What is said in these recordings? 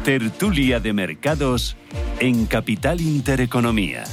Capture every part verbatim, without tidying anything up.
Tertulia de mercados en Capital Intereconomía.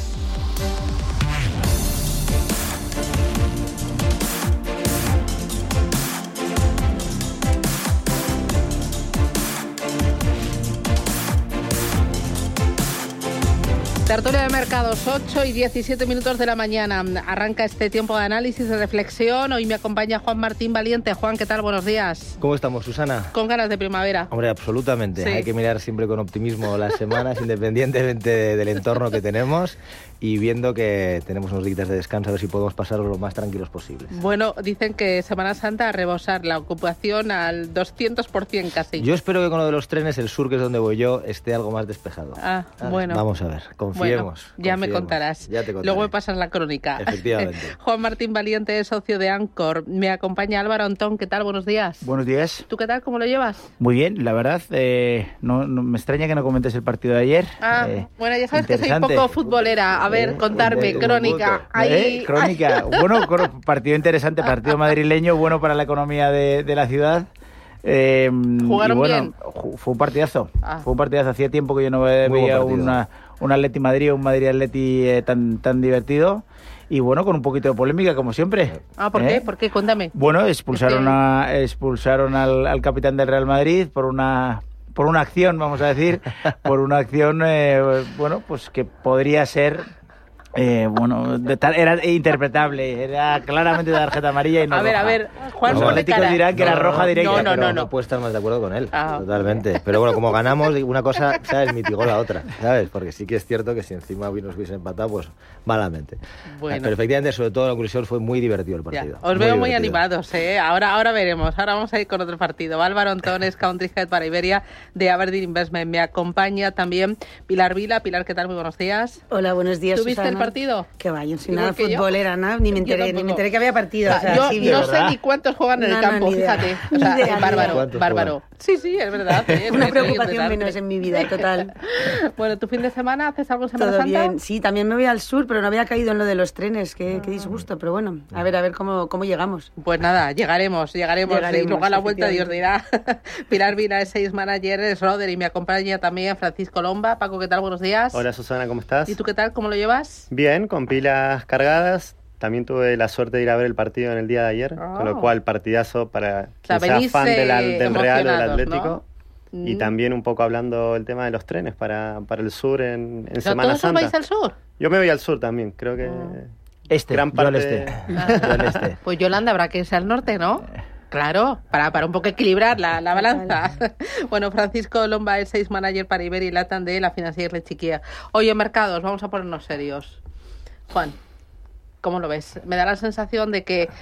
Tertulia de mercados, ocho y diecisiete minutos de la mañana. Arranca este tiempo de análisis y reflexión. Hoy me acompaña Juan Martín Valiente. Juan, ¿qué tal? Buenos días. ¿Cómo estamos, Susana? Con ganas de primavera. Hombre, absolutamente. Sí. Hay que mirar siempre con optimismo las semanas, independientemente de, del entorno que tenemos, y viendo que tenemos unos días de descanso, a ver si podemos pasarlos lo más tranquilos posibles. Bueno, dicen que Semana Santa a rebosar la ocupación al doscientos por ciento casi. Yo espero que con lo de los trenes, el sur, que es donde voy yo, esté algo más despejado. Ah, ¿Vale? bueno. Vamos a ver, confiemos. Bueno, ya confiemos. me contarás. Ya te contaré. Luego me pasas la crónica. Efectivamente. Juan Martín Valiente es socio de Anchor. Me acompaña Álvaro Antón. ¿Qué tal? Buenos días. Buenos días. ¿Tú qué tal? ¿Cómo lo llevas? Muy bien, la verdad, eh, no, no me extraña que no comentes el partido de ayer. Ah, eh, bueno, ya sabes que soy un interesante. poco futbolera. A ver, Eh, contarme, un- un crónica. voto. Ahí, Eh, crónica. Bueno, cro- partido interesante, partido madrileño, bueno para la economía de, de la ciudad. Eh, ¿Jugaron y bueno, bien? ju- Fue un partidazo. Ah. Fue un partidazo. Hacía tiempo que yo no ve- Muy buen veía partido. una, un Atleti Madrid o un Madrid Atleti eh, tan, tan divertido. Y bueno, con un poquito de polémica, como siempre. Ah, ¿por ¿Eh? qué? ¿Por qué? Cuéntame. Bueno, expulsaron, Es que- a, expulsaron al, al capitán del Real Madrid por una por una acción, vamos a decir, por una acción, eh, bueno, pues que podría ser, eh, bueno, de tal, era interpretable, era claramente de tarjeta amarilla y no A ver, roja. a ver, Juan, Los ponle atléticos cara. dirán que era No, roja no, directa. no, no, pero no, no. puedo estar más de acuerdo con él, Ah. totalmente. Pero bueno, como ganamos, una cosa, ¿sabes? Mitigó la otra, ¿sabes? Porque sí que es cierto que si encima nos hubiese empatado, pues malamente. Bueno. Pero efectivamente, sobre todo la conclusión, fue muy divertido el Ya, partido. os veo muy divertido. animados, ¿eh? Ahora, ahora veremos. Ahora vamos a ir con otro partido. Álvaro Antón es Country Head para Iberia de Aberdeen Investment. Me acompaña también Pilar Vila. Pilar, ¿qué tal? Muy buenos días. Hola, buenos días, ¿Tú viste Susana. el partido? Que va, yo no soy Igual nada que yo. futbolera, nada, ni me Yo enteré, ni tampoco. me enteré que había partido. O O sea, sea, yo sí, no bien. sé ¿verdad? ni cuántos juegan en el No, no, campo, ni idea. fíjate. O Ni sea, idea, es bárbaro, ni ¿Cuántos bárbaro. Sí, sí, es verdad. ¿eh? Es Una muy preocupación interesante. menos en mi vida, total. Bueno, ¿tu fin de semana haces algo en Semana Todo Santa? bien. Sí, también me voy al sur, pero no había caído en lo de los trenes. Qué, qué disgusto, pero bueno, a ver, a ver cómo, cómo llegamos. Pues nada, llegaremos, llegaremos, Llegaremos, y luego a la vuelta Dios dirá. efectivamente. Pilar Vila es Sales Manager, es Roder y me acompaña también Francisco Lomba. Paco, ¿qué tal? Buenos días. Hola Susana, ¿cómo estás? ¿Y tú qué tal? ¿Cómo lo llevas? Bien, con pilas cargadas. También tuve la suerte de ir a ver el partido en el día de ayer, Oh. con lo cual partidazo para O sea, quien sea venís, fan de la- eh, del Real o del emocionados, Atlético. ¿no? Y Mm. también un poco hablando del tema de los trenes para, para el sur en, en ¿No Semana todos os Santa. vais al sur? Yo me voy al sur también, creo que Este, gran yo al parte... este. Yo al este. Pues Yolanda, habrá que irse al norte, ¿no? Claro, para, para un poco equilibrar la, la balanza. Bueno, Francisco Lomba es Sales Manager para Iberia y Latam de la financiera Chiquilla. Oye, mercados, vamos a ponernos serios. Juan, ¿cómo lo ves? Me da la sensación de que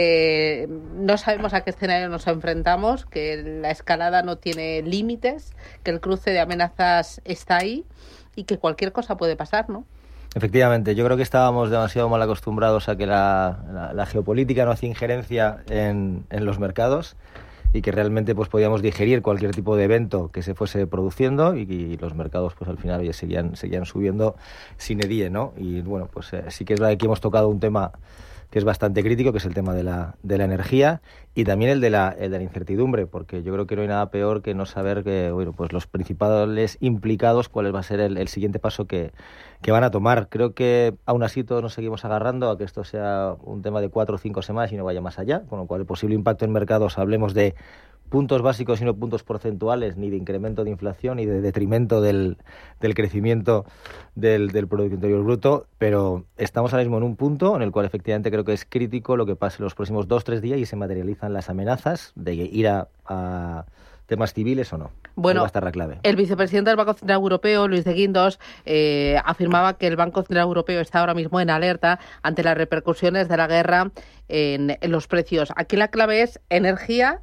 eh, no sabemos a qué escenario nos enfrentamos, que la escalada no tiene límites, que el cruce de amenazas está ahí y que cualquier cosa puede pasar, ¿no? Efectivamente, yo creo que estábamos demasiado mal acostumbrados a que la, la, la geopolítica no hacía injerencia en, en los mercados y que realmente pues podíamos digerir cualquier tipo de evento que se fuese produciendo y, y los mercados pues al final oye, seguían, seguían subiendo sin edie, ¿no? Y bueno, pues eh, sí que es verdad que aquí hemos tocado un tema que es bastante crítico, que es el tema de la, de la energía y también el de la, el de la incertidumbre, porque yo creo que no hay nada peor que no saber que, bueno, pues los principales implicados, cuál va a ser el, el siguiente paso que, que van a tomar. Creo que aún así todos nos seguimos agarrando a que esto sea un tema de cuatro o cinco semanas y no vaya más allá, con lo cual el posible impacto en mercados, hablemos de puntos básicos y no puntos porcentuales, ni de incremento de inflación, ni de detrimento del, del crecimiento del, del Producto Interior Bruto, pero estamos ahora mismo en un punto en el cual efectivamente creo que es crítico lo que pase en los próximos dos o tres días y se materializan las amenazas de ir a, a temas civiles o no. Bueno, ahí va a estar la clave. El vicepresidente del Banco Central Europeo, Luis de Guindos, eh, afirmaba que el Banco Central Europeo está ahora mismo en alerta ante las repercusiones de la guerra en, en los precios. Aquí la clave es energía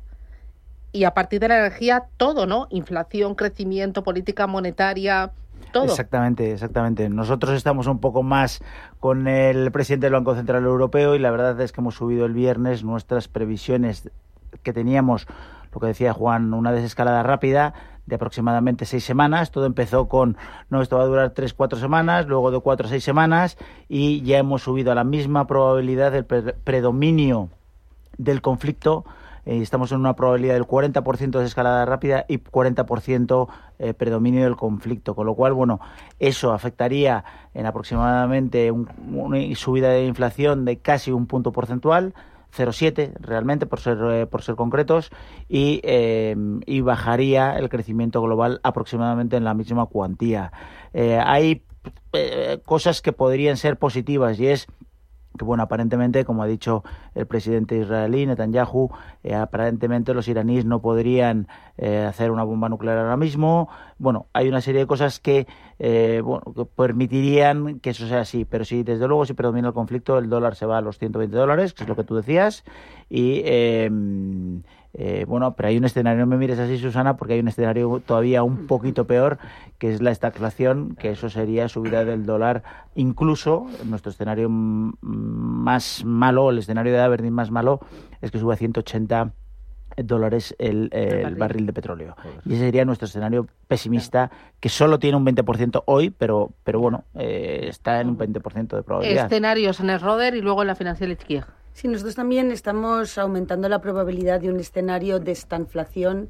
y a partir de la energía todo, ¿no? Inflación, crecimiento, política monetaria, todo. Exactamente, exactamente. Nosotros estamos un poco más con el presidente del Banco Central Europeo y la verdad es que hemos subido el viernes nuestras previsiones que teníamos, lo que decía Juan, una desescalada rápida de aproximadamente seis semanas. Todo empezó con, no, esto va a durar tres, cuatro semanas, luego de cuatro a seis semanas y ya hemos subido a la misma probabilidad del pre- predominio del conflicto eh, estamos en una probabilidad del cuarenta por ciento de escalada rápida y cuarenta por ciento eh, predominio del conflicto, con lo cual, bueno, eso afectaría en aproximadamente un, una subida de inflación de casi un punto porcentual, cero coma siete realmente, por ser eh, por ser concretos, y, eh, y bajaría el crecimiento global aproximadamente en la misma cuantía. Eh, hay eh, cosas que podrían ser positivas, y es que, bueno, aparentemente, como ha dicho el presidente israelí, Netanyahu, eh, aparentemente los iraníes no podrían eh, hacer una bomba nuclear ahora mismo. Bueno, hay una serie de cosas que, eh, bueno, que permitirían que eso sea así, pero sí, desde luego, si predomina el conflicto, el dólar se va a los ciento veinte dólares, que es lo que tú decías, y... Eh, Eh, bueno, pero hay un escenario, no me mires así, Susana, porque hay un escenario todavía un poquito peor, que es la estagflación, que eso sería subida del dólar, incluso nuestro escenario más malo, el escenario de Aberdeen más malo, es que sube a ciento ochenta dólares el, eh, el, barril. el barril de petróleo. Y ese sería nuestro escenario pesimista, que solo tiene un veinte por ciento hoy, pero pero bueno, eh, está en un veinte por ciento de probabilidad. Escenarios en el Roder y luego en la financiera Lechquia. Sí, nosotros también estamos aumentando la probabilidad de un escenario de estanflación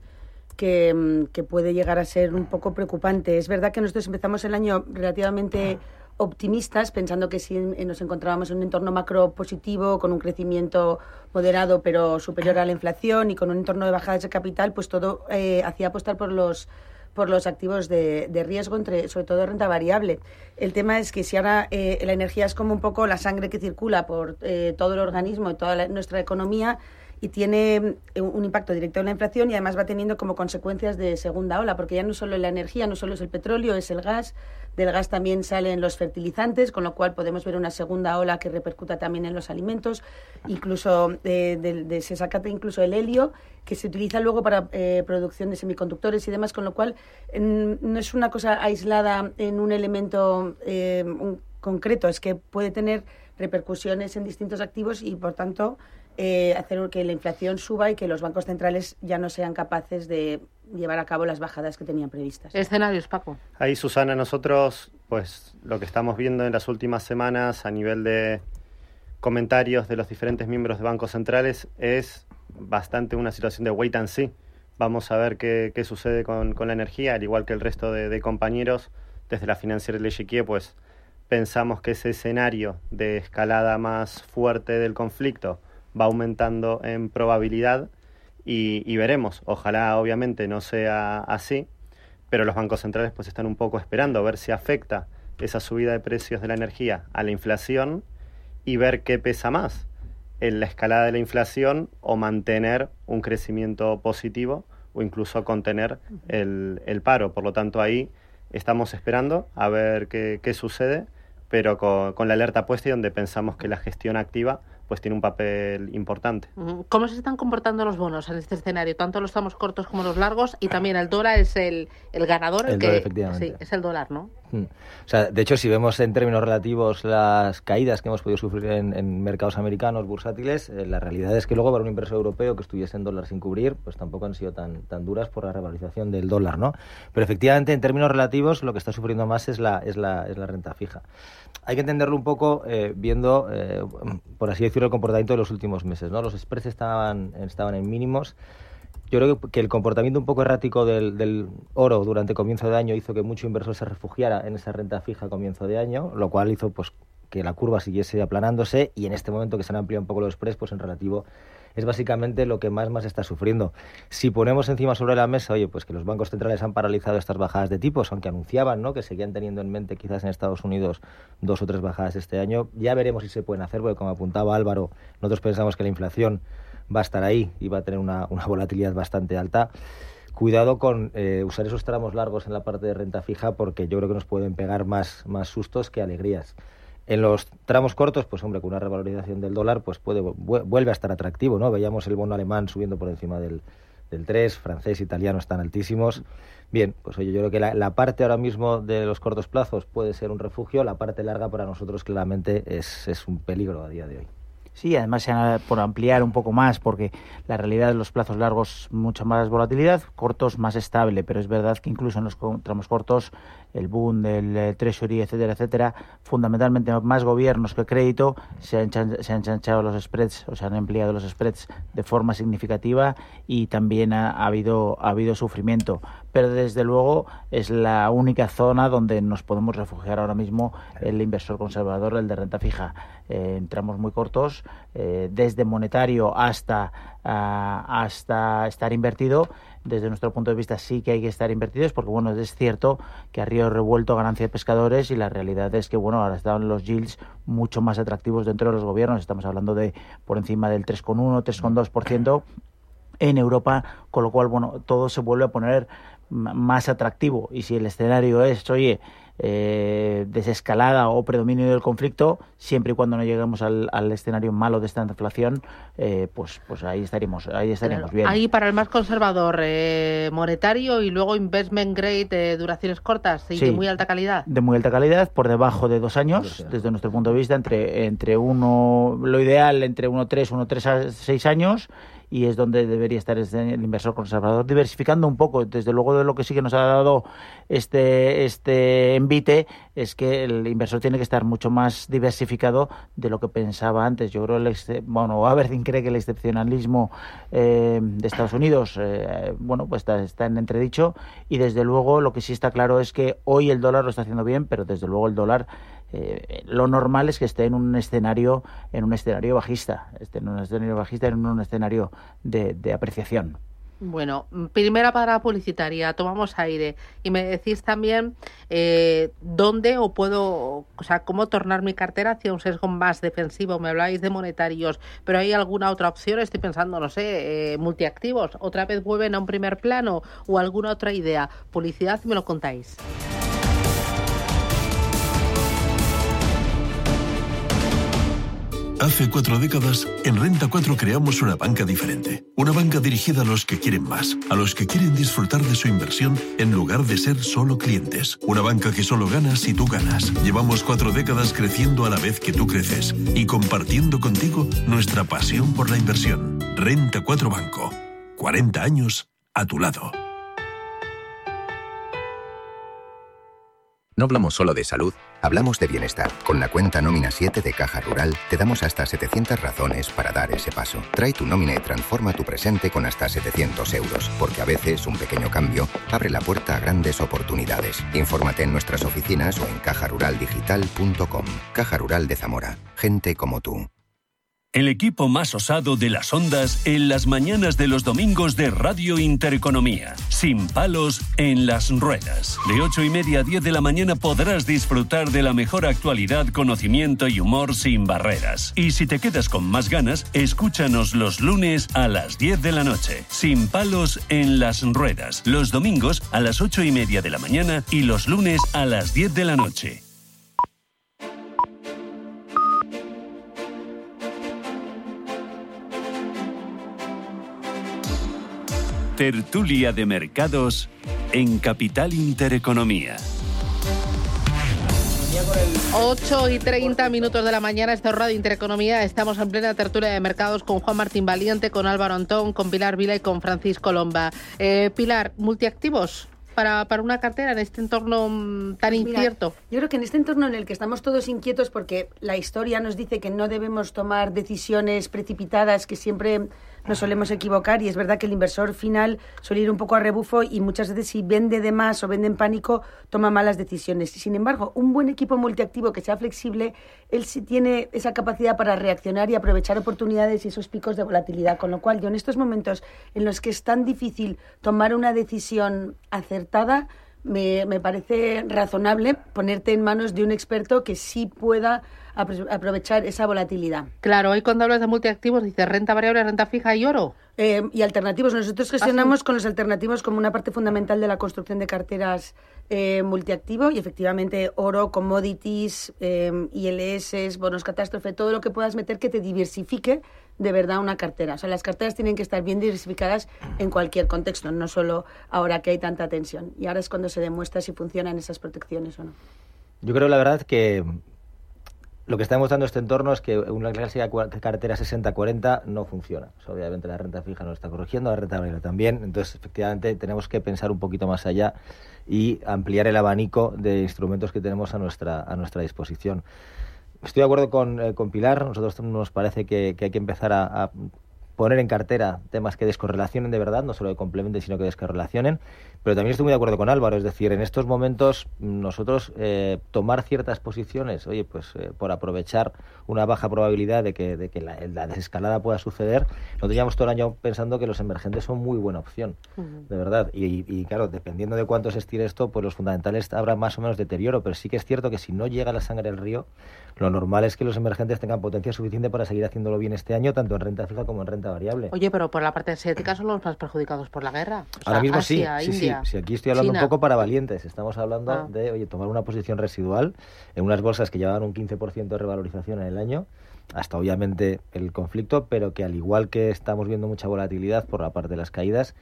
que, que puede llegar a ser un poco preocupante. Es verdad que nosotros empezamos el año relativamente optimistas, pensando que si nos encontrábamos en un entorno macro positivo, con un crecimiento moderado pero superior a la inflación y con un entorno de bajadas de capital, pues todo eh, hacía apostar por los por los activos de, de riesgo, entre, sobre todo renta variable. El tema es que si ahora eh, la energía es como un poco la sangre que circula por eh, todo el organismo y toda la, nuestra economía, y tiene un impacto directo en la inflación, y además va teniendo como consecuencias de segunda ola, porque ya no solo la energía, no solo es el petróleo, es el gas. Del gas también salen los fertilizantes, con lo cual podemos ver una segunda ola que repercuta también en los alimentos. Incluso eh, de, de, se saca incluso el helio, que se utiliza luego para eh, producción de semiconductores y demás, con lo cual en, no es una cosa aislada en un elemento eh, un, concreto, es que puede tener repercusiones en distintos activos y, por tanto, Eh, hacer que la inflación suba y que los bancos centrales ya no sean capaces de llevar a cabo las bajadas que tenían previstas. Escenarios, Paco. Ahí, Susana, nosotros, pues lo que estamos viendo en las últimas semanas a nivel de comentarios de los diferentes miembros de bancos centrales es bastante una situación de wait and see. Vamos a ver qué, qué sucede con, con la energía, al igual que el resto de, de compañeros. Desde la financiera Lechquia, pues pensamos que ese escenario de escalada más fuerte del conflicto va aumentando en probabilidad y, y veremos. Ojalá, obviamente, no sea así, pero los bancos centrales pues están un poco esperando a ver si afecta esa subida de precios de la energía a la inflación y ver qué pesa más, en la escalada de la inflación o mantener un crecimiento positivo o incluso contener el, el paro. Por lo tanto, ahí estamos esperando a ver qué, qué sucede, pero con, con la alerta puesta y donde pensamos que la gestión activa pues tiene un papel importante. ¿Cómo se están comportando los bonos en este escenario? Tanto los tramos cortos como los largos, y también el dólar es el, el ganador. El, el que, dólar, efectivamente. Sí, es el dólar, ¿no? Hmm. O sea, de hecho, si vemos en términos relativos las caídas que hemos podido sufrir en, en mercados americanos bursátiles, eh, la realidad es que luego para un inversor europeo que estuviese en dólar sin cubrir, pues tampoco han sido tan, tan duras por la revalorización del dólar, ¿no? Pero efectivamente, en términos relativos, lo que está sufriendo más es la, es la, es la renta fija. Hay que entenderlo un poco eh, viendo, eh, por así decirlo, el comportamiento de los últimos meses, ¿no? Los spreads estaban, estaban en mínimos. Yo creo que el comportamiento un poco errático del, del oro durante comienzo de año hizo que mucho inversor se refugiara en esa renta fija a comienzo de año, lo cual hizo pues que la curva siguiese aplanándose, y en este momento que se han ampliado un poco los spreads, pues en relativo es básicamente lo que más más está sufriendo. Si ponemos encima sobre la mesa, oye, pues que los bancos centrales han paralizado estas bajadas de tipos, aunque anunciaban, ¿no?, que seguían teniendo en mente quizás en Estados Unidos dos o tres bajadas este año, ya veremos si se pueden hacer, porque como apuntaba Álvaro, nosotros pensamos que la inflación va a estar ahí y va a tener una, una volatilidad bastante alta. Cuidado con eh, usar esos tramos largos en la parte de renta fija, porque yo creo que nos pueden pegar más, más sustos que alegrías. En los tramos cortos, pues hombre, con una revalorización del dólar, pues puede vuelve a estar atractivo, ¿no? Veíamos el bono alemán subiendo por encima del, del tres, francés, italiano están altísimos. Bien, pues oye, yo creo que la, la parte ahora mismo de los cortos plazos puede ser un refugio, la parte larga para nosotros claramente es, es un peligro a día de hoy. Sí, además, por ampliar un poco más, porque la realidad de los plazos largos, mucha más volatilidad, cortos más estable, pero es verdad que incluso en los tramos cortos el boom del eh, Treasury, etcétera, etcétera, fundamentalmente más gobiernos que crédito, se han, se han ensanchado los spreads, o se han ampliado los spreads de forma significativa y también ha, ha, habido, ha habido sufrimiento. Pero desde luego es la única zona donde nos podemos refugiar ahora mismo el inversor conservador, el de renta fija. Eh, entramos muy cortos, eh, desde monetario hasta, uh, hasta estar invertido. Desde nuestro punto de vista sí que hay que estar invertidos porque, bueno, es cierto que a río revuelto ganancia de pescadores y la realidad es que, bueno, ahora están los yields mucho más atractivos dentro de los gobiernos. Estamos hablando de por encima del tres coma uno, tres coma dos por ciento en Europa, con lo cual, bueno, todo se vuelve a poner más atractivo. Y si el escenario es, oye, eh, desescalada o predominio del conflicto, siempre y cuando no lleguemos al, al escenario malo de esta inflación, eh, pues pues ahí estaríamos ahí estaríamos claro, bien. Ahí para el más conservador, eh, monetario y luego investment grade de duraciones cortas y sí, de muy alta calidad. De muy alta calidad, por debajo de dos años, desde nuestro punto de vista, entre entre uno, lo ideal entre uno tres, uno tres a seis años. Y es donde debería estar el inversor conservador, diversificando un poco. Desde luego, de lo que sí que nos ha dado este este envite es que el inversor tiene que estar mucho más diversificado de lo que pensaba antes. Yo creo el bueno, Aberdeen cree que el excepcionalismo eh, de Estados Unidos eh, bueno, pues está, está en entredicho, y desde luego lo que sí está claro es que hoy el dólar lo está haciendo bien, pero desde luego el dólar Eh, lo normal es que esté en un escenario en un escenario bajista, esté en un escenario bajista, en un escenario de, de apreciación. Bueno, primera parada publicitaria, tomamos aire y me decís también eh, dónde o puedo, o sea, cómo tornar mi cartera hacia un sesgo más defensivo. Me habláis de monetarios, pero ¿hay alguna otra opción? Estoy pensando, no sé, eh, multiactivos, otra vez vuelven a un primer plano o alguna otra idea. Publicidad y me lo contáis. Hace cuatro décadas, en Renta cuatro creamos una banca diferente. Una banca dirigida a los que quieren más, a los que quieren disfrutar de su inversión en lugar de ser solo clientes. Una banca que solo gana si tú ganas. Llevamos cuatro décadas creciendo a la vez que tú creces y compartiendo contigo nuestra pasión por la inversión. Renta cuatro Banco. cuarenta años a tu lado. No hablamos solo de salud, hablamos de bienestar. Con la cuenta Nómina siete de Caja Rural te damos hasta setecientas razones para dar ese paso. Trae tu nómina y transforma tu presente con hasta setecientos euros, porque a veces un pequeño cambio abre la puerta a grandes oportunidades. Infórmate en nuestras oficinas o en caja rural digital punto com. Caja Rural de Zamora. Gente como tú. El equipo más osado de las ondas en las mañanas de los domingos de Radio Intereconomía. Sin palos en las ruedas. De ocho y media a diez de la mañana podrás disfrutar de la mejor actualidad, conocimiento y humor sin barreras. Y si te quedas con más ganas, escúchanos los lunes a las diez de la noche. Sin palos en las ruedas. Los domingos a las ocho y media de la mañana y los lunes a las diez de la noche. Tertulia de mercados en Capital Intereconomía. ocho y treinta minutos de la mañana, esta Radio Intereconomía. Estamos en plena tertulia de mercados con Juan Martín Valiente, con Álvaro Antón, con Pilar Vila y con Francisco Lomba. Eh, Pilar, multiactivos para, para una cartera en este entorno tan incierto. Mira, yo creo que en este entorno en el que estamos todos inquietos porque la historia nos dice que no debemos tomar decisiones precipitadas, que siempre nos solemos equivocar, y es verdad que el inversor final suele ir un poco a rebufo y muchas veces si vende de más o vende en pánico toma malas decisiones. Sin embargo, un buen equipo multiactivo que sea flexible, él sí tiene esa capacidad para reaccionar y aprovechar oportunidades y esos picos de volatilidad, con lo cual yo en estos momentos en los que es tan difícil tomar una decisión acertada, me, me parece razonable ponerte en manos de un experto que sí pueda aprovechar esa volatilidad. Claro, hoy cuando hablas de multiactivos dices renta variable, renta fija y oro. Eh, y alternativos. Nosotros gestionamos ¿Ah, sí? con los alternativos como una parte fundamental de la construcción de carteras eh, multiactivo, y efectivamente oro, commodities, eh, I L S, bonos catástrofe, todo lo que puedas meter que te diversifique de verdad una cartera. O sea, las carteras tienen que estar bien diversificadas en cualquier contexto, no solo ahora que hay tanta tensión. Y ahora es cuando se demuestra si funcionan esas protecciones o no. Yo creo, la verdad, que lo que está demostrando este entorno es que una clásica cartera sesenta cuarenta no funciona. O sea, obviamente la renta fija nos está corrigiendo, la renta variable también. Entonces, efectivamente, tenemos que pensar un poquito más allá y ampliar el abanico de instrumentos que tenemos a nuestra, a nuestra disposición. Estoy de acuerdo con, eh, con Pilar. Nosotros nos parece que, que hay que empezar a, a poner en cartera temas que descorrelacionen de verdad, no solo que complementen, sino que descorrelacionen. Pero también estoy muy de acuerdo con Álvaro, es decir, en estos momentos nosotros eh, tomar ciertas posiciones, oye, pues eh, por aprovechar una baja probabilidad de que, de que la, la desescalada pueda suceder, nosotros llevamos todo el año pensando que los emergentes son muy buena opción, uh-huh. de verdad. Y, y, y claro, dependiendo de cuánto se estire esto, pues los fundamentales habrá más o menos deterioro, pero sí que es cierto que si no llega la sangre al río, lo normal es que los emergentes tengan potencia suficiente para seguir haciéndolo bien este año, tanto en renta fija como en renta variable. Oye, pero por la parte asiática son los más perjudicados por la guerra. O sea, ahora mismo Asia, sí, sí, India, sí, sí. Aquí estoy hablando China. Un poco para valientes. Estamos hablando ah. de, oye, tomar una posición residual en unas bolsas que llevaban un quince por ciento de revalorización en el año, hasta obviamente el conflicto, pero que al igual que estamos viendo mucha volatilidad por la parte de las caídas,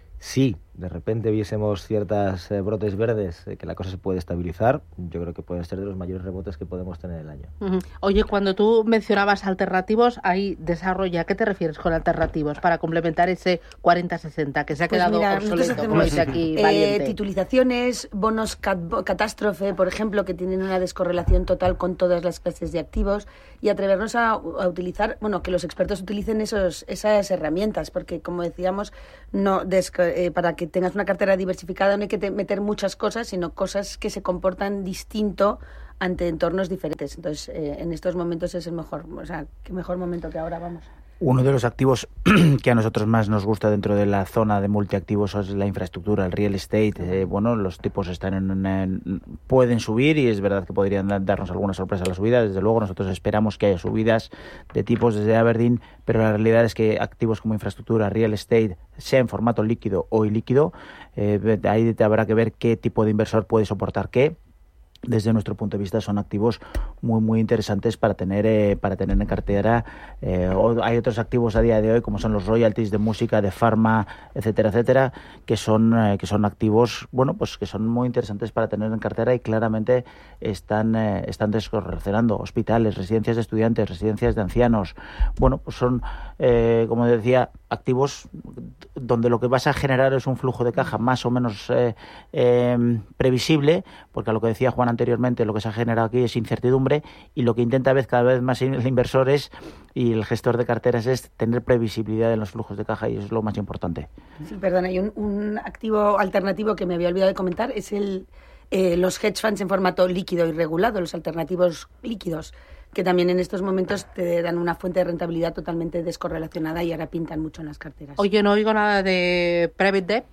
si de repente viésemos ciertas eh, brotes verdes, eh, que la cosa se puede estabilizar, yo creo que pueden ser de los mayores rebotes que podemos tener el año. Uh-huh. Oye, cuando tú mencionabas alternativos, ahí desarrolla, ¿a qué te refieres con alternativos para complementar ese cuarenta sesenta que se ha pues quedado mira, obsoleto, hacemos, como dice aquí Valiente? Eh, titulizaciones, bonos cat- catástrofe, por ejemplo, que tienen una descorrelación total con todas las clases de activos, y atrevernos a, a utilizar, bueno, que los expertos utilicen esos, esas herramientas, porque como decíamos, no des, eh, para que tengas una cartera diversificada no hay que te, meter muchas cosas, sino cosas que se comportan distinto ante entornos diferentes. Entonces, eh, en estos momentos es el mejor, o sea, qué mejor momento que ahora, vamos. Uno de los activos que a nosotros más nos gusta dentro de la zona de multiactivos es la infraestructura, el real estate. Eh, bueno, los tipos están en, en, pueden subir y es verdad que podrían darnos alguna sorpresa a la subida. Desde luego nosotros esperamos que haya subidas de tipos desde Aberdeen, pero la realidad es que activos como infraestructura, real estate, sea en formato líquido o ilíquido, eh, ahí habrá que ver qué tipo de inversor puede soportar qué. Desde nuestro punto de vista son activos muy muy interesantes para tener eh, para tener en cartera. Eh, o, hay otros activos a día de hoy como son los royalties de música, de farma, etcétera, etcétera, que son eh, que son activos, bueno, pues que son muy interesantes para tener en cartera y claramente están eh, están descorrelacionando. Hospitales, residencias de estudiantes, residencias de ancianos. Bueno, pues son eh, como decía, activos donde lo que vas a generar es un flujo de caja más o menos eh, eh, previsible, porque a lo que decía Juan anteriormente, lo que se ha generado aquí es incertidumbre, y lo que intenta vez cada vez más el inversor es, y el gestor de carteras es tener previsibilidad en los flujos de caja, y eso es lo más importante. Sí, perdona, hay un, un activo alternativo que me había olvidado de comentar, es el eh, los hedge funds en formato líquido y regulado, los alternativos líquidos, que también en estos momentos te dan una fuente de rentabilidad totalmente descorrelacionada y ahora pintan mucho en las carteras. Oye, no oigo nada de private debt.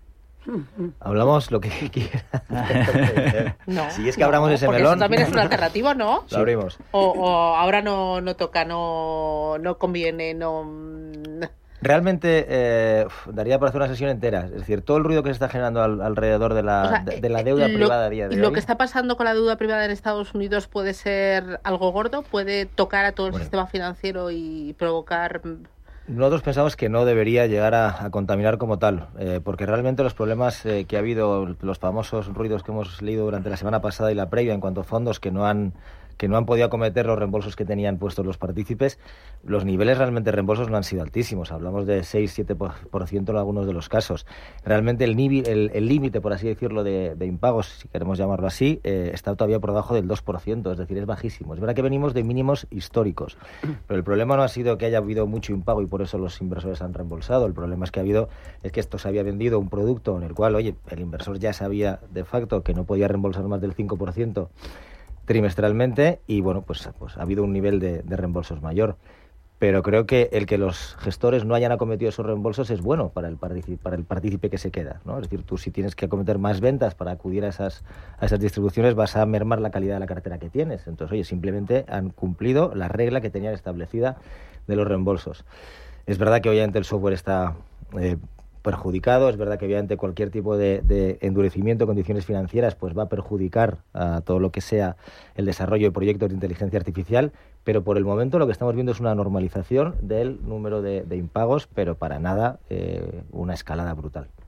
Hablamos lo que quieras. No, si es que no, abramos ese porque melón. Eso también es una alternativa, ¿no? Lo abrimos. O, o ahora no, no toca, no, no conviene, no. Realmente eh, daría para hacer una sesión entera. Es decir, todo el ruido que se está generando al, alrededor de la, o sea, de, de la deuda lo, privada a día de lo hoy. que está pasando con la deuda privada en Estados Unidos puede ser algo gordo, puede tocar a todo el bueno. sistema financiero y provocar. Nosotros pensamos que no debería llegar a, a contaminar como tal, eh, porque realmente los problemas eh, que ha habido, los famosos ruidos que hemos leído durante la semana pasada y la previa en cuanto a fondos que no han que no han podido acometer los reembolsos que tenían puestos los partícipes, los niveles realmente de reembolsos no han sido altísimos. Hablamos de seis siete por ciento en algunos de los casos. Realmente el límite, el, el límite, por así decirlo, de, de impagos, si queremos llamarlo así, eh, está todavía por debajo del dos por ciento, es decir, es bajísimo. Es verdad que venimos de mínimos históricos, pero el problema no ha sido que haya habido mucho impago y por eso los inversores han reembolsado. El problema es que ha habido es que esto se había vendido un producto en el cual, oye, el inversor ya sabía de facto que no podía reembolsar más del cinco por ciento trimestralmente y bueno, pues, pues ha habido un nivel de, de reembolsos mayor. Pero creo que el que los gestores no hayan acometido esos reembolsos es bueno para el partícipe, para el partícipe que se queda, ¿no? Es decir, tú si tienes que acometer más ventas para acudir a esas, a esas distribuciones vas a mermar la calidad de la cartera que tienes. Entonces, oye, simplemente han cumplido la regla que tenían establecida de los reembolsos. Es verdad que obviamente el software está eh, perjudicado, es verdad que obviamente cualquier tipo de, de endurecimiento de condiciones financieras pues va a perjudicar a todo lo que sea el desarrollo de proyectos de inteligencia artificial, pero por el momento lo que estamos viendo es una normalización del número de, de impagos, pero para nada eh, una escalada brutal.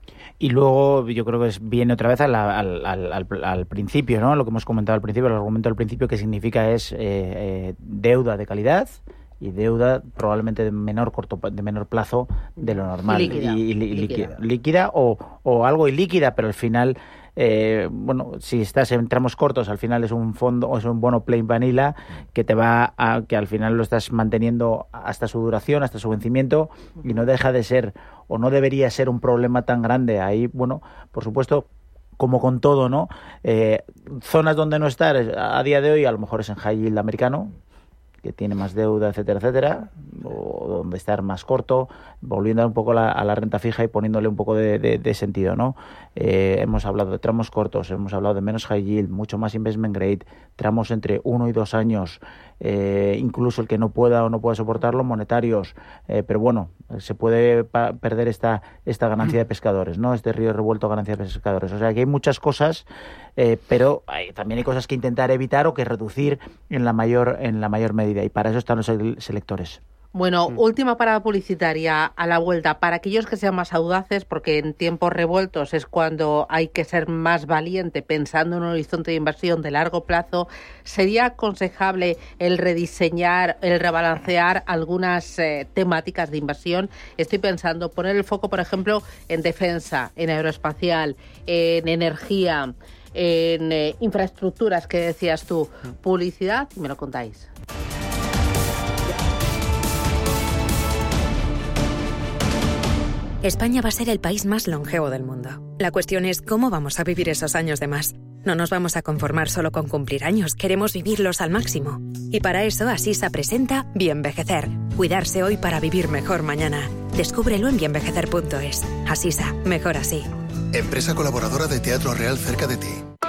Y luego yo creo que es, viene otra vez al, al, al, al, al principio, ¿no? Lo que hemos comentado al principio, el argumento del principio que significa es eh, eh, deuda de calidad y deuda probablemente de menor corto de menor plazo de lo normal. Líquida. Y, y, y, líquida. líquida, líquida o, o algo ilíquida, pero al final... Eh, bueno, si estás en tramos cortos, al final es un fondo o es un bono plain vanilla que te va a que al final lo estás manteniendo hasta su duración, hasta su vencimiento, y no deja de ser o no debería ser un problema tan grande. Ahí, bueno, por supuesto, como con todo, ¿no? Eh, zonas donde no estar a día de hoy a lo mejor es en high yield americano, que tiene más deuda, etcétera, etcétera, o donde estar más corto, volviendo un poco la, a la renta fija y poniéndole un poco de, de, de sentido, ¿no? Eh, hemos hablado de tramos cortos, hemos hablado de menos high yield, mucho más investment grade, tramos entre uno y dos años, eh, incluso el que no pueda o no pueda soportarlo, monetarios, eh, pero bueno, se puede pa- perder esta, esta ganancia de pescadores, ¿no? Este río revuelto ganancia de pescadores. O sea, que hay muchas cosas, eh, pero hay, también hay cosas que intentar evitar o que reducir en la mayor, en la mayor medida, y para eso están los selectores. Bueno, mm. última parada publicitaria a la vuelta. Para aquellos que sean más audaces, porque en tiempos revueltos es cuando hay que ser más valiente pensando en un horizonte de inversión de largo plazo, ¿sería aconsejable el rediseñar, el rebalancear algunas eh, temáticas de inversión? Estoy pensando poner el foco, por ejemplo, en defensa, en aeroespacial, en energía, en eh, infraestructuras, que decías tú, publicidad, y me lo contáis. España va a ser el país más longevo del mundo. La cuestión es cómo vamos a vivir esos años de más. No nos vamos a conformar solo con cumplir años, queremos vivirlos al máximo. Y para eso Asisa presenta Bienvejecer. Cuidarse hoy para vivir mejor mañana. Descúbrelo en bienvejecer punto es. Asisa, mejor así. Empresa colaboradora de Teatro Real cerca de ti.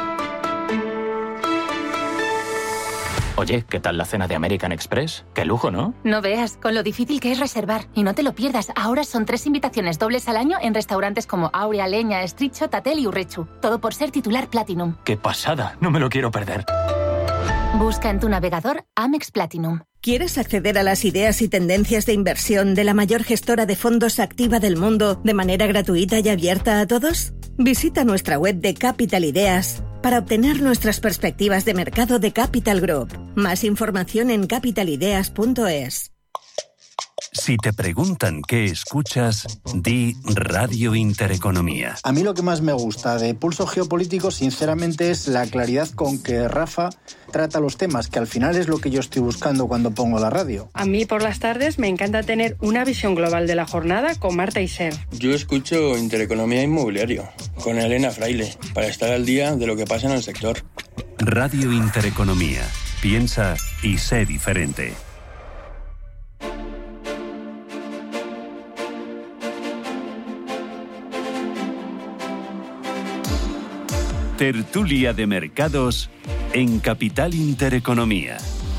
Oye, ¿qué tal la cena de American Express? ¡Qué lujo!, ¿no? No veas, con lo difícil que es reservar. Y no te lo pierdas, ahora son tres invitaciones dobles al año en restaurantes como Aurea, Leña, Estricho, Tatel y Urrechu. Todo por ser titular Platinum. ¡Qué pasada! No me lo quiero perder. Busca en tu navegador Amex Platinum. ¿Quieres acceder a las ideas y tendencias de inversión de la mayor gestora de fondos activa del mundo de manera gratuita y abierta a todos? Visita nuestra web de Capital Ideas para obtener nuestras perspectivas de mercado de Capital Group. Más información en capital ideas punto es. Si te preguntan qué escuchas, di Radio Intereconomía. A mí lo que más me gusta de Pulso Geopolítico, sinceramente, es la claridad con que Rafa trata los temas, que al final es lo que yo estoy buscando cuando pongo la radio. A mí por las tardes me encanta tener una visión global de la jornada con Marta y Ser. Yo escucho Intereconomía Inmobiliario con Elena Fraile para estar al día de lo que pasa en el sector. Radio Intereconomía. Piensa y sé diferente. Tertulia de mercados en Capital Intereconomía.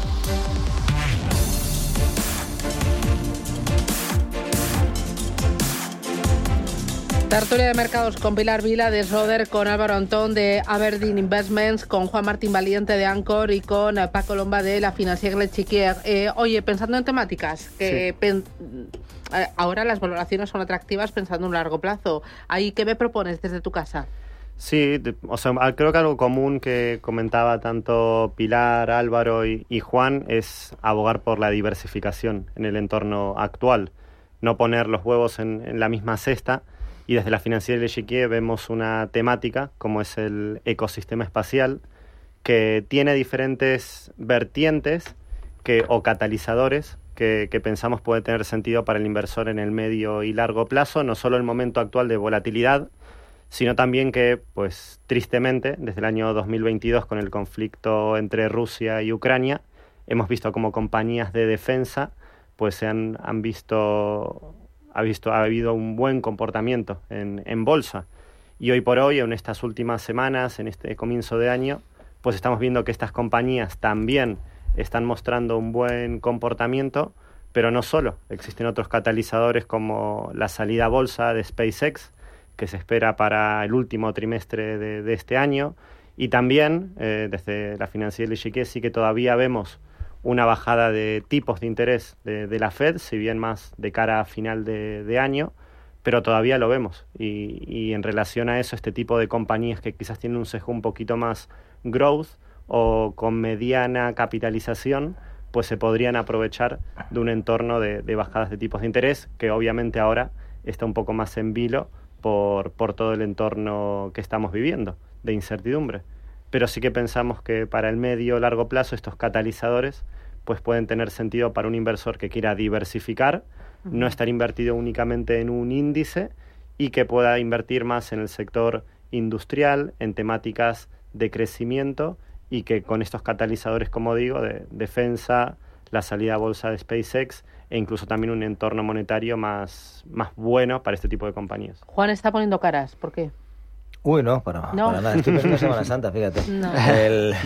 Tertulia de mercados con Pilar Vila de Schroder, con Álvaro Antón de Aberdeen Investments, con Juan Martín Valiente de Anchor y con Paco Lomba de la Financière L'Echiquier. Eh, oye, pensando en temáticas, que sí. pen, ahora las valoraciones son atractivas pensando en un largo plazo. ¿Ahí qué me propones desde tu casa? Sí, o sea, creo que algo común que comentaba tanto Pilar, Álvaro y, y Juan es abogar por la diversificación en el entorno actual, no poner los huevos en, en la misma cesta, y desde la Financière L'Echiquier vemos una temática como es el ecosistema espacial, que tiene diferentes vertientes que, o catalizadores que, que pensamos puede tener sentido para el inversor en el medio y largo plazo, no solo el momento actual de volatilidad, sino también que, pues tristemente, desde el año dos mil veintidós, con el conflicto entre Rusia y Ucrania, hemos visto como compañías de defensa pues se han, han visto, ha visto, ha habido un buen comportamiento en, en bolsa. Y hoy por hoy, en estas últimas semanas, en este comienzo de año, pues estamos viendo que estas compañías también están mostrando un buen comportamiento, pero no solo. Existen otros catalizadores como la salida a bolsa de SpaceX, que se espera para el último trimestre de, de este año, y también eh, desde la Financière L'Echiquier sí que todavía vemos una bajada de tipos de interés de, de la Fed, si bien más de cara a final de, de año, pero todavía lo vemos. Y, y en relación a eso, este tipo de compañías que quizás tienen un sesgo un poquito más growth o con mediana capitalización, pues se podrían aprovechar de un entorno de, de bajadas de tipos de interés, que obviamente ahora está un poco más en vilo por, por todo el entorno que estamos viviendo, de incertidumbre. Pero sí que pensamos que para el medio o largo plazo estos catalizadores pues pueden tener sentido para un inversor que quiera diversificar, uh-huh. no estar invertido únicamente en un índice y que pueda invertir más en el sector industrial, en temáticas de crecimiento, y que con estos catalizadores, como digo, de defensa, la salida a bolsa de SpaceX e incluso también un entorno monetario más, más bueno para este tipo de compañías. Juan está poniendo caras, ¿por qué? Uy, no, para, no. para nada. Estoy pensando en Semana Santa, fíjate. No, El,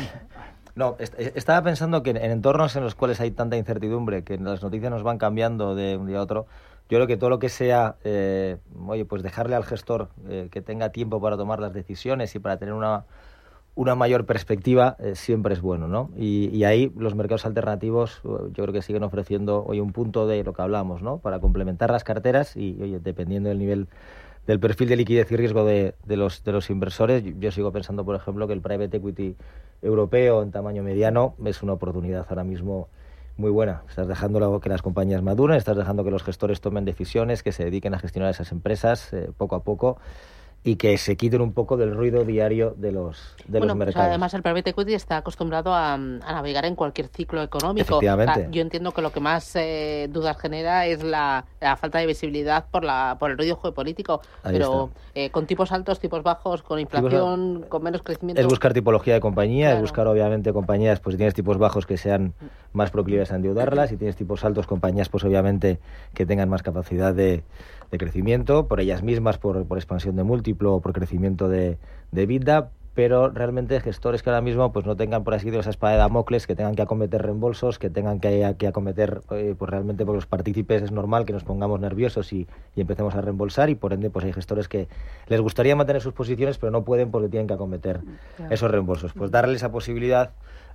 no est- estaba pensando que en, en entornos en los cuales hay tanta incertidumbre, que las noticias nos van cambiando de un día a otro, yo creo que todo lo que sea, eh, oye, pues dejarle al gestor eh, que tenga tiempo para tomar las decisiones y para tener una, una mayor perspectiva, eh, siempre es bueno, ¿no? Y, y ahí los mercados alternativos, yo creo que siguen ofreciendo, oye, un punto de lo que hablamos, ¿no? Para complementar las carteras y, oye, dependiendo del nivel del perfil de liquidez y riesgo de, de, los, de los inversores, yo, yo sigo pensando, por ejemplo, que el private equity europeo en tamaño mediano es una oportunidad ahora mismo muy buena. Estás dejando que las compañías maduren, estás dejando que los gestores tomen decisiones, que se dediquen a gestionar esas empresas eh, poco a poco, y que se quiten un poco del ruido diario de los, de bueno, los mercados. Pues además el private equity está acostumbrado a, a navegar en cualquier ciclo económico. Efectivamente. O sea, yo entiendo que lo que más eh, dudas genera es la, la falta de visibilidad por la por el ruido geopolítico, Ahí pero eh, con tipos altos, tipos bajos, con inflación, con menos crecimiento. Es buscar tipología de compañía, claro. es buscar obviamente compañías, pues si tienes tipos bajos que sean más proclives a endeudarlas, si tienes tipos altos, compañías pues obviamente que tengan más capacidad de, de crecimiento, por ellas mismas, por, por expansión de múltiplo o por crecimiento de, de EBITDA, pero realmente gestores que ahora mismo pues no tengan, por así decirlo, esa espada de Damocles, que tengan que acometer reembolsos, que tengan que, que acometer, eh, pues realmente por los partícipes es normal que nos pongamos nerviosos y, y empecemos a reembolsar, y por ende pues hay gestores que les gustaría mantener sus posiciones pero no pueden porque tienen que acometer claro. esos reembolsos. Pues darle esa posibilidad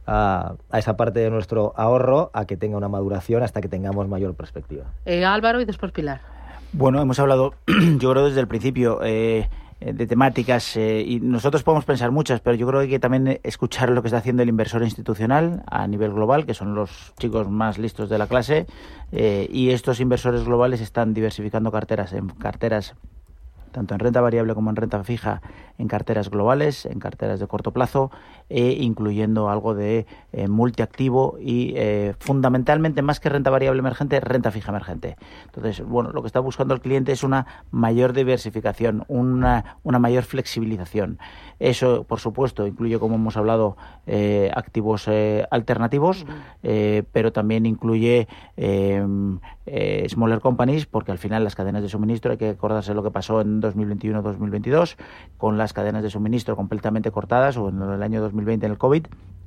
a, a esa parte de nuestro ahorro a que tenga una maduración hasta que tengamos mayor perspectiva. Eh, Álvaro y después Pilar. Bueno, hemos hablado, yo creo desde el principio, eh, de temáticas eh, y nosotros podemos pensar muchas, pero yo creo que hay que también escuchar lo que está haciendo el inversor institucional a nivel global, que son los chicos más listos de la clase, eh, y estos inversores globales están diversificando carteras en carteras tanto en renta variable como en renta fija, en carteras globales, en carteras de corto plazo, e incluyendo algo de eh, multiactivo y eh, fundamentalmente, más que renta variable emergente, renta fija emergente. Entonces, bueno, lo que está buscando el cliente es una mayor diversificación, una, una mayor flexibilización. Eso, por supuesto, incluye, como hemos hablado, eh, activos eh, alternativos, eh, pero también incluye eh, eh, smaller companies, porque al final las cadenas de suministro, hay que acordarse lo que pasó en dos mil veintiuno dos mil veintidós, con las cadenas de suministro completamente cortadas, o en el año dos mil veinte en el COVID,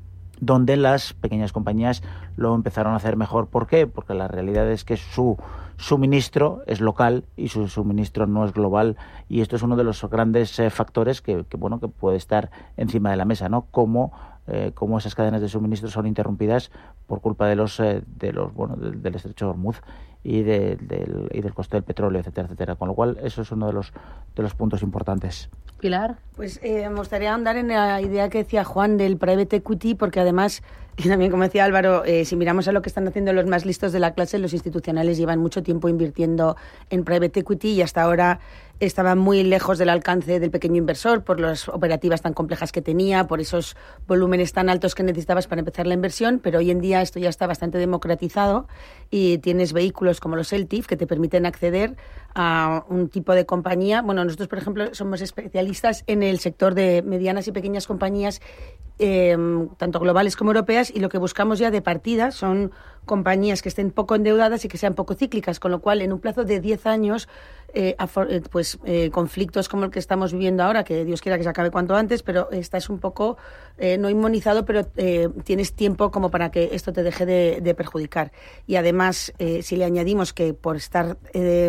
donde las pequeñas compañías lo empezaron a hacer mejor. ¿Por qué? Porque la realidad es que su suministro es local y su suministro no es global, y esto es uno de los grandes eh, factores que, que bueno que puede estar encima de la mesa, ¿no? Cómo eh, cómo esas cadenas de suministro son interrumpidas por culpa de los eh, de los bueno del, del estrecho de Hormuz y de, del y del coste del petróleo, etcétera, etcétera. Con lo cual, eso es uno de los de los puntos importantes. Pilar. Pues eh, me gustaría ahondar en la idea que decía Juan del private equity, porque además, y también como decía Álvaro, eh, si miramos a lo que están haciendo los más listos de la clase, los institucionales llevan mucho tiempo invirtiendo en private equity y hasta ahora estaban muy lejos del alcance del pequeño inversor por las operativas tan complejas que tenía, por esos volúmenes tan altos que necesitabas para empezar la inversión, pero hoy en día esto ya está bastante democratizado y tienes vehículos como los L T I F que te permiten acceder a un tipo de compañía. Bueno, nosotros, por ejemplo, somos especialistas en el sector de medianas y pequeñas compañías, eh, tanto globales como europeas, y lo que buscamos ya de partida son compañías que estén poco endeudadas y que sean poco cíclicas, con lo cual en un plazo de diez años eh, pues eh, conflictos como el que estamos viviendo ahora, que Dios quiera que se acabe cuanto antes, pero estás un poco eh, no inmunizado, pero eh, tienes tiempo como para que esto te deje de, de perjudicar. Y además, eh, si le añadimos que por estar eh,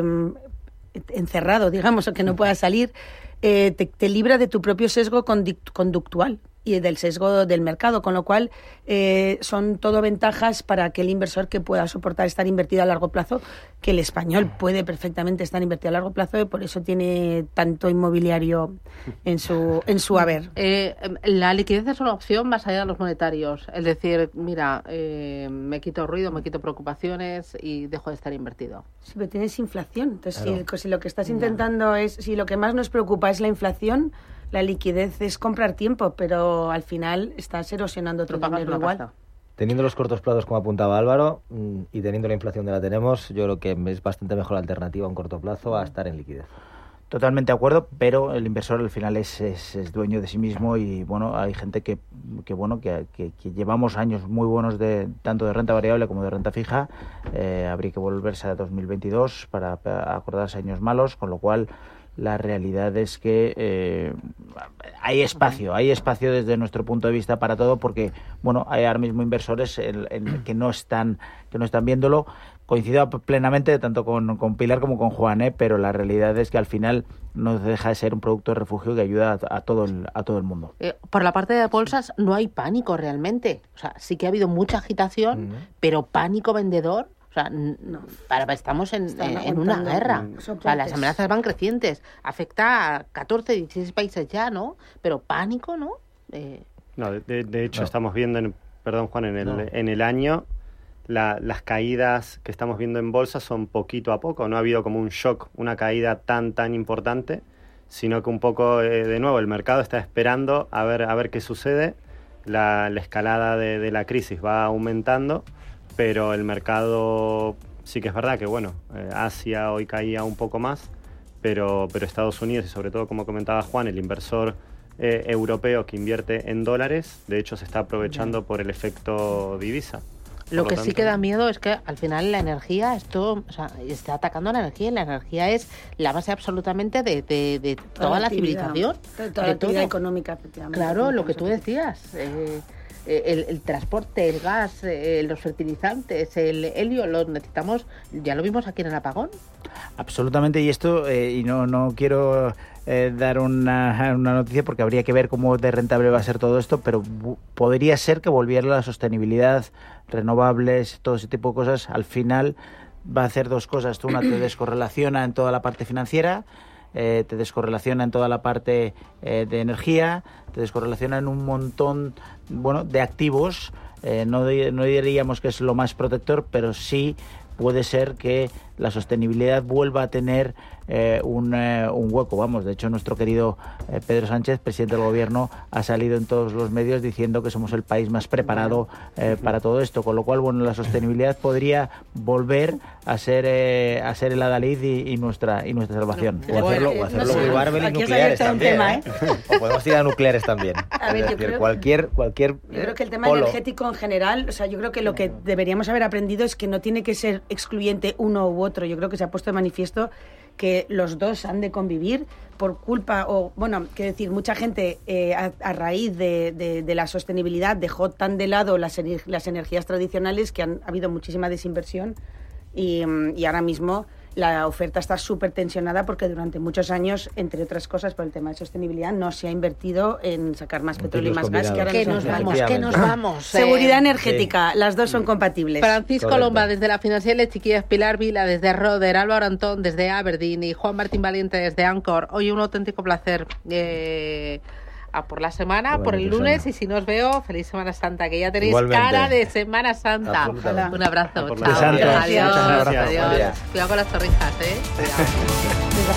encerrado, digamos, o que no puedas salir, eh, te, te libra de tu propio sesgo conductual. y del sesgo del mercado, con lo cual eh, son todo ventajas para aquel inversor que pueda soportar estar invertido a largo plazo, que el español puede perfectamente estar invertido a largo plazo y por eso tiene tanto inmobiliario en su en su haber. Eh, la liquidez es una opción más allá de los monetarios, es decir, mira, eh, me quito ruido, me quito preocupaciones y dejo de estar invertido. Sí, pero tienes inflación, entonces Claro. si, si lo que estás intentando es, si lo que más nos preocupa es la inflación, la liquidez es comprar tiempo, pero al final estás erosionando tu dinero igual. Teniendo los cortos plazos como apuntaba Álvaro mm, y teniendo la inflación de la tenemos, yo creo que es bastante mejor la alternativa a un corto plazo a estar en liquidez. Totalmente de acuerdo, pero el inversor al final es, es, es dueño de sí mismo y bueno, hay gente que, que bueno que, que, que llevamos años muy buenos de tanto de renta variable como de renta fija. Eh, habría que volverse a dos mil veintidós para, para acordarse años malos, con lo cual la realidad es que eh, hay espacio, hay espacio desde nuestro punto de vista para todo, porque bueno, hay ahora mismo inversores en, en, que no están que no están viéndolo. Coincido plenamente tanto con, con Pilar como con Juan, ¿eh? Pero la realidad es que al final no deja de ser un producto de refugio que ayuda a, a todo el, a todo el mundo. Eh, por la parte de bolsas no hay pánico realmente. O sea, sí que ha habido mucha agitación, mm. pero pánico vendedor. O sea, no, para, estamos en, en, en una guerra. O sea, las amenazas van crecientes. Afecta a catorce, dieciséis países ya, ¿no? Pero pánico, ¿no? Eh... No, de, de hecho no. estamos viendo, en, perdón Juan, en el, no. en el año... La, las caídas que estamos viendo en bolsa son poquito a poco, no ha habido como un shock, una caída tan tan importante, sino que un poco, eh, de nuevo, el mercado está esperando a ver a ver qué sucede, la, la escalada de, de la crisis va aumentando, pero el mercado sí que es verdad que, bueno, eh, Asia hoy caía un poco más, pero, pero Estados Unidos y sobre todo, como comentaba Juan, el inversor eh, europeo que invierte en dólares, de hecho se está aprovechando por el efecto divisa. Lo, lo que tanto, sí que da miedo es que al final la energía, esto, o sea, está atacando a la energía y la energía es la base absolutamente de, de, de toda, toda la civilización. De toda la actividad económica, efectivamente. Claro, lo que tú decías, eh, el, el transporte, el gas, eh, los fertilizantes, el helio, lo necesitamos, ya lo vimos aquí en el apagón. Absolutamente, y esto, eh, y no, no quiero... Eh, dar una, una noticia porque habría que ver cómo de rentable va a ser todo esto, pero podría ser que volviera la sostenibilidad, renovables, todo ese tipo de cosas. Al final va a hacer dos cosas. Una te descorrelaciona en toda la parte financiera, eh, te descorrelaciona en toda la parte eh, de energía, te descorrelaciona en un montón, bueno, de activos. Eh, no, no diríamos que es lo más protector, pero sí puede ser que la sostenibilidad vuelva a tener eh, un, eh, un hueco. Vamos, de hecho, nuestro querido eh, Pedro Sánchez, presidente del Gobierno, ha salido en todos los medios diciendo que somos el país más preparado eh, para todo esto, con lo cual, bueno, la sostenibilidad podría volver a ser eh, a ser el adalid y, y nuestra y nuestra salvación. O hacerlo, o hacerlo muy bárbaro y nucleares también. Tema, ¿eh? O podemos tirar nucleares también. A ver, es yo decir, creo, cualquier, cualquier yo creo que el tema polo. energético en general, o sea, yo creo que lo que deberíamos haber aprendido es que no tiene que ser excluyente uno u otro. Yo creo que se ha puesto de manifiesto que los dos han de convivir por culpa, o bueno, quiero decir, mucha gente eh, a, a raíz de, de, de la sostenibilidad dejó tan de lado las, las energías tradicionales que han ha habido muchísima desinversión y, y ahora mismo la oferta está súper tensionada porque durante muchos años, entre otras cosas, por el tema de sostenibilidad, no se ha invertido en sacar más petróleo y más gas. Que ahora ¿Qué nos vamos? ¿Qué nos vamos? Seguridad eh, energética, sí. Las dos son compatibles. Francisco Correcto. Lomba desde la Financiera Chiquillas, Pilar Vila desde Roder, Álvaro Antón desde Aberdeen y Juan Martín Valiente desde Anchor. Hoy un auténtico placer. Eh, a por la semana, bueno, por el lunes semana. Y si no os veo, feliz Semana Santa, que ya tenéis Igualmente. Cara de Semana Santa. Un abrazo. Chao. Adiós. Adiós. Adiós. Adiós. Cuidado con las torrijas, ¿eh? Cuidado.